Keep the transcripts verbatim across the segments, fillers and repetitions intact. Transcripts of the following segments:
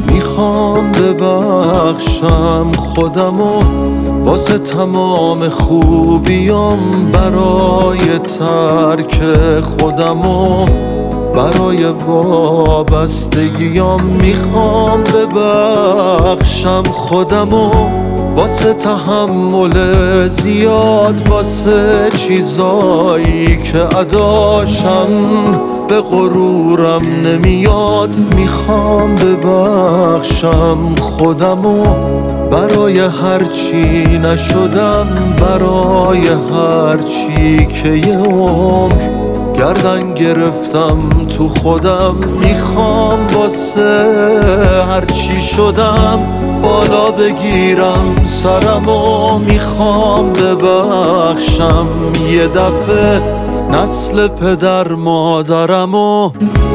میخوام ببخشم خودمو واسه تمام خوبیام، برای ترک خودمو، برای وابستگیام. میخوام ببخشم خودمو واسه تحمل زیاد، واسه چیزایی که اداشم به غرورم نمیاد. میخوام ببخشم خودمو برای هرچی نشدم، برای هرچی که یه عمر گردن گرفتم تو خودم. میخوام واسه هرچی شدم بالا بگیرم سرمو. میخوام ببخشم یه دفعه نسل پدر مادرمو.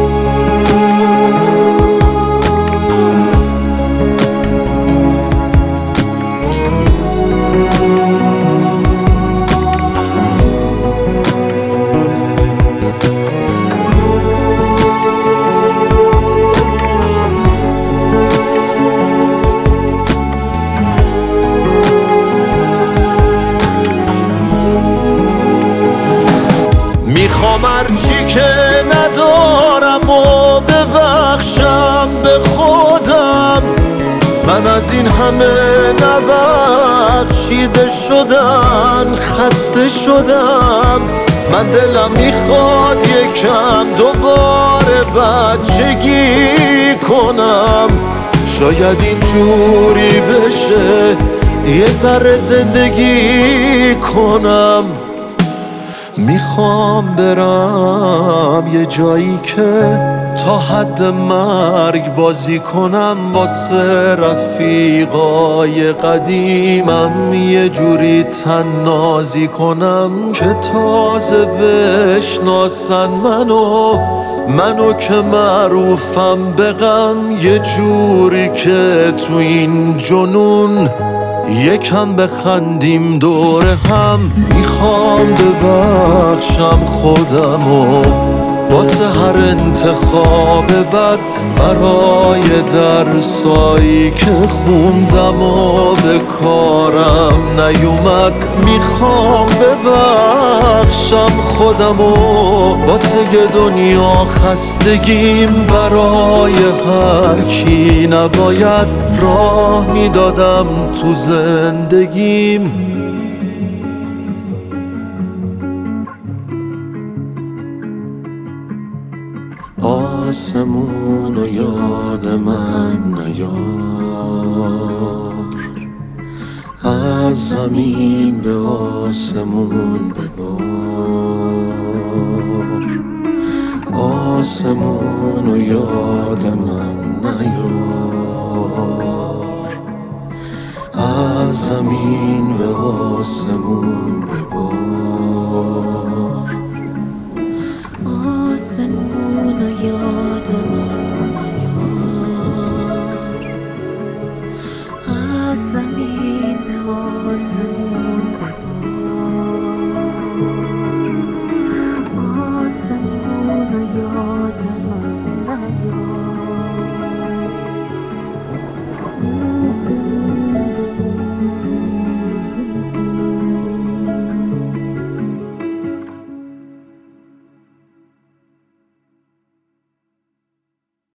میخوام هرچی که ندارم و ببخشم به خودم. من از این همه نبخشیده شدن خسته شدم. من دلم میخواد یکم دوباره بچگی کنم. شاید اینجوری بشه یه ذره زندگی کنم. میخوام برم یه جایی که تا حد مرگ بازی کنم، واسه رفیقای قدیمم یه جوری تنازی کنم که تازه بشناسن منو، منو که معروفم به غم. یه جوری که تو این جنون یکم بخندیم دور هم. میخوام ببخشم خودمو واسه هر انتخاب بد، برای درسایی که خوندم و به کارم نیومد. میخوام ببخشم خودمو واسه یه دنیا خستگیم، برای هر کی نباید راه میدادم تو زندگیم. آسمون و یاد من نیار، از زمین به آسمون ببار. آسمون و یاد من نیار، از زمین به آسمون ببار. آسمون و یاد من نیار، از زمین به آسمون